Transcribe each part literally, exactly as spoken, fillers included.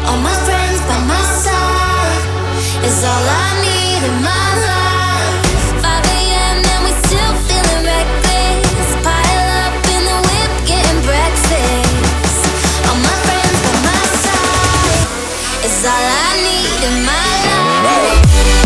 All my friends by my side is all I need in my life. five a.m. and we still feeling reckless. Pile up in the whip, getting breakfast. All my friends by my side is all I need in my life.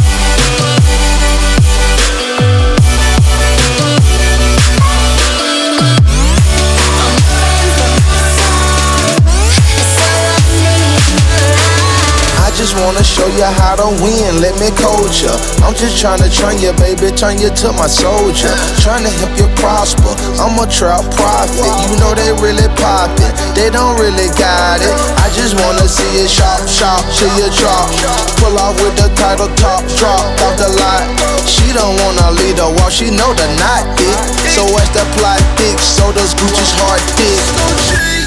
I just wanna show you how to win, let me coach ya. I'm just tryna train you, baby, turn you to my soldier. Tryna help you prosper, I'm a trap prophet. You know they really poppin', they don't really got it. I just wanna see it sharp, sharp, till you drop. Pull off with the title top, drop off the lot. She don't wanna lead the walk, she know the knot thick. So as the plot thick, so does Gucci's heart thick.